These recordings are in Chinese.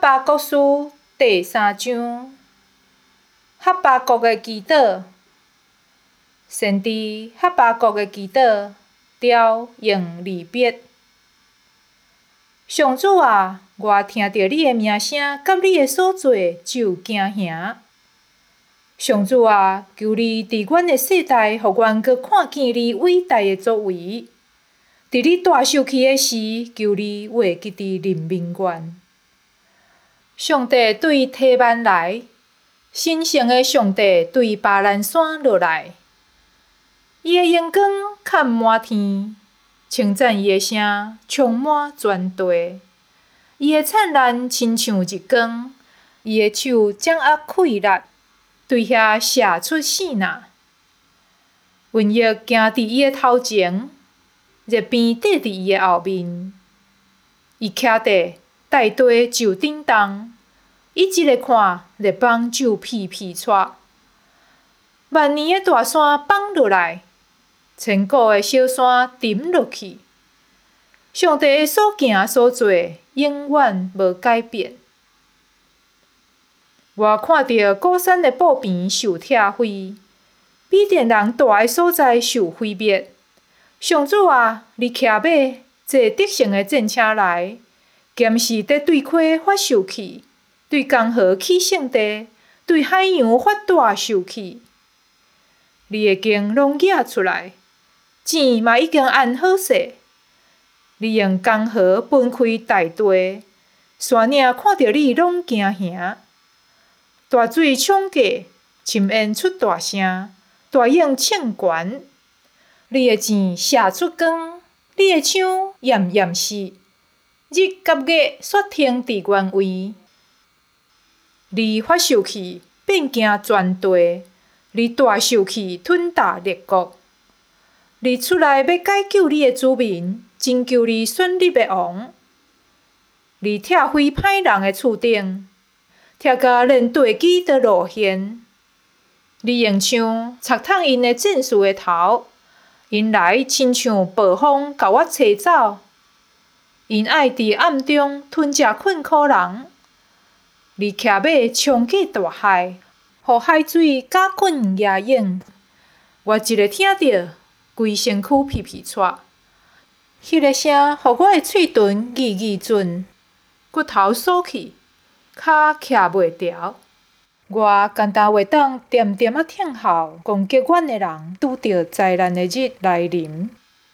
巴国书第3章，哈巴谷的祈祷。先知哈巴谷的祈祷，调用离别。上主啊，我听到你的名声，甲你的所做就惊吓。上主啊，求你伫阮的世代，互阮阁看见你伟大的作为。伫你大受气的时，求你话记伫人民愿。上帝对提曼来，神圣的上帝对巴兰山落来。伊的阳光看满天，称赞伊的声充满全地。伊的灿烂亲像日光，伊的手掌握快乐，对遐射出闪呐。瘟疫行伫伊的头前，热病缀伫伊的后面。伊徛伫大地就震动，伊一个看，热风就屁屁窜。万年的大山放落来，千古的小山沉落去。上帝的所行所做，永远无改变。我看到高山的布边受拆毁，米甸人住的所在受毁灭。上主啊，你骑马坐得胜的战车来，剑士伫对溪发受气，对江河起圣地，对海洋发大受气。你的弓拢举出来，箭嘛已经安好势。你用江河分开大地，山岭看到你拢惊吓。大水冲过，深渊出大声，大影冲悬。你的箭射出光，你的枪炎炎湿，日甲月雪停伫原位。你发受气，变惊全地；你大受气，吞大列国。你出来要解救你的子民，拯救你选立的王。你拆毁歹人的厝顶，拆甲连地基都露现。你用枪插透因的战士的头，因来亲像暴风甲我吹走。因爱伫暗中吞食困苦人。你骑马冲过大海，互海水搅滚压影。我一个听到，规身躯皮皮喘。迄个声，互我的喙唇议议准，骨头锁起，脚徛袂牢。我简单袂当点点仔听候攻击阮的人拄着灾难的日来临。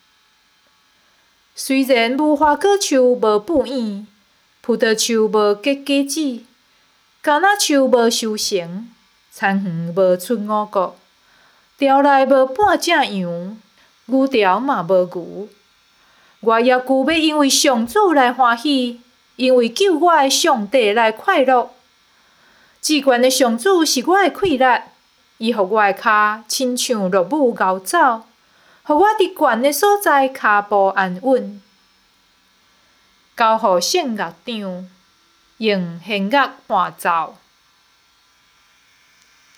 虽然无花果树无补影，葡萄树无结果子，橄榄树无收成，田园无出五谷，巢内无半只羊，牛巢嘛无牛。我也旧要因为上主来欢喜，因为救我的上帝来快乐。至悬的上主是我的快乐，伊互我的脚亲像落母牛走，互我伫悬的所在脚步安稳。交互圣乐长，用弦乐伴奏。